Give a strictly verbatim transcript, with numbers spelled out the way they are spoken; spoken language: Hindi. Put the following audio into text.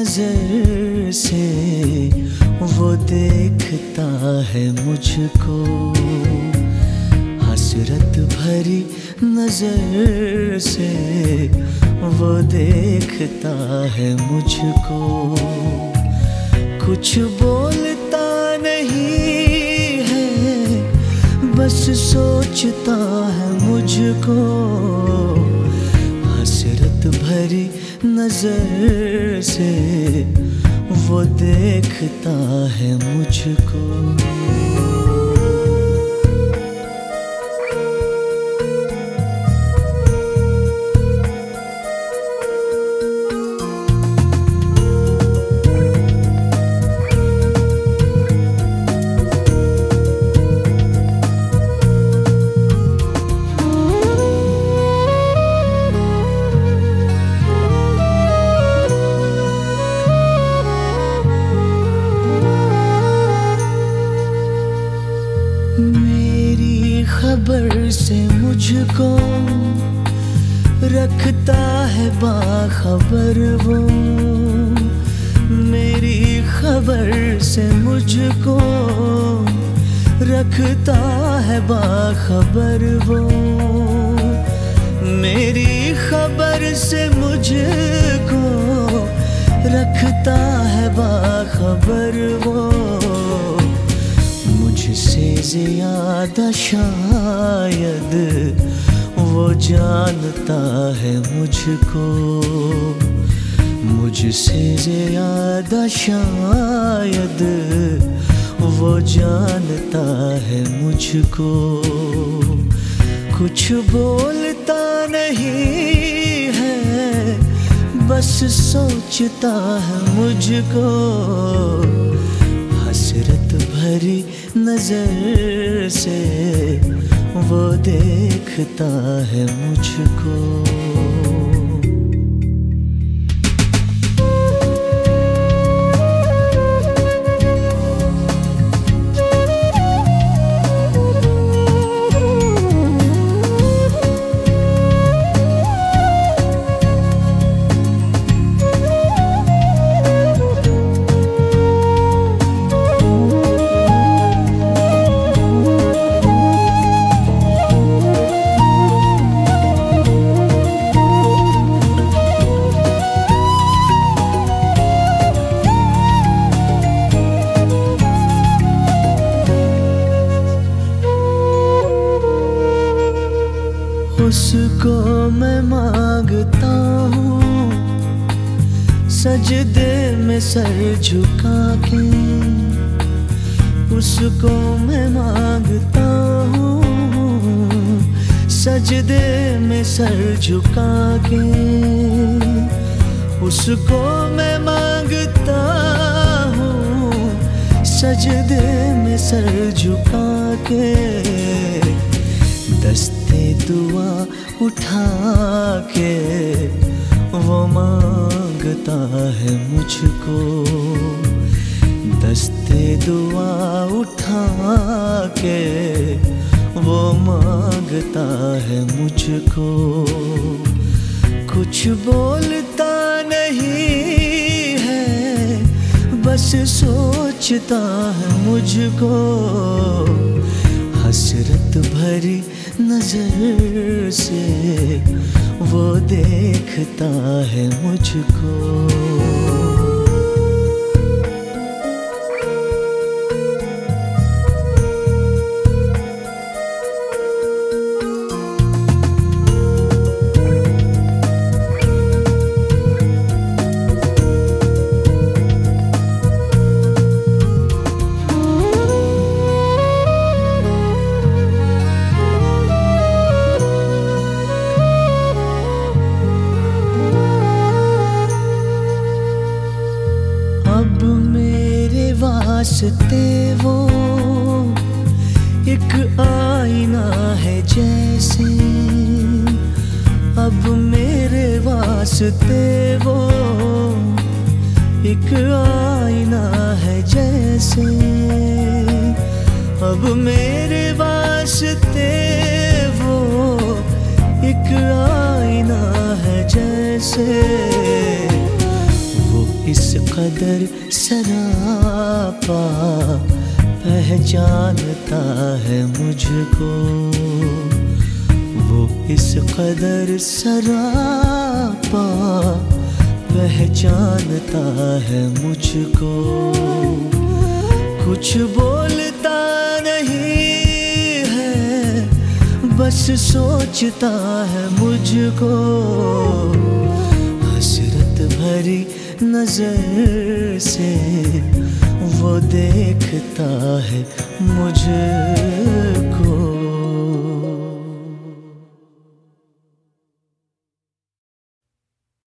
नजर से वो देखता है मुझको, हसरत भरी नजर से वो देखता है मुझको। कुछ बोलता नहीं है, बस सोचता है मुझको, हसरत भरी नजर से वो देखता है मुझको। मेरी खबर से मुझको रखता है बाखबर वो, मेरी खबर से मुझको रखता है बाखबर वो, मेरी खबर से मुझको रखता है बाखबर वो। मुझसे ज्यादा शायद वो जानता है मुझको, मुझसे ज्यादा शायद वो जानता है मुझको। कुछ बोलता नहीं है, बस सोचता है मुझको, हसरत भरी नजर से वो देखता है मुझको। उसको मैं मांगता हूँ सजदे में सर झुका के, उसको मैं मांगता हूँ सजदे में सर झुका के, उसको मैं मांगता हूँ सजदे में सर झुका के। दस्ते दुआ उठा के वो मांगता है मुझको, दस्ते दुआ उठा के वो मांगता है मुझको। कुछ बोलता नहीं है, बस सोचता है मुझको, हसरत भरी नजर से वो देखता है मुझको। अब मेरे वास्ते वो एक आईना है जैसे, अब मेरे वास्ते वो एक आईना है जैसे, अब मेरे वास्ते वो एक आईना है जैसे। वो इस कदर सरापा पहचानता है मुझको, वो इस कदर सरापा पहचानता है मुझको। कुछ बोलता नहीं है, बस सोचता है मुझको, हसरत भरी नजर से वो देखता है मुझको।